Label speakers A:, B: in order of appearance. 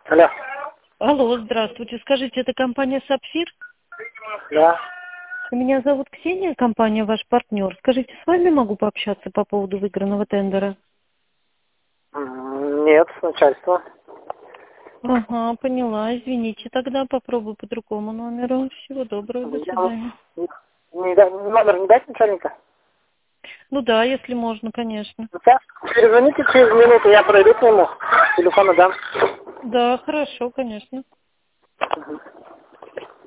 A: Алло.
B: Алло, здравствуйте. Скажите, это компания «Сапфир»?
A: Да.
B: Меня зовут Ксения, компания «Ваш партнер». Скажите, с вами могу пообщаться по поводу выигранного тендера?
A: Нет, начальство.
B: Ага, поняла. Извините, тогда попробую по другому номеру. Всего доброго, до свидания.
A: Номер не дать начальника?
B: Ну да, если можно, конечно.
A: Сейчас перезвоните через минуту, я пройду к нему. Телефон дам.
B: Да, хорошо, конечно.
A: Мгм.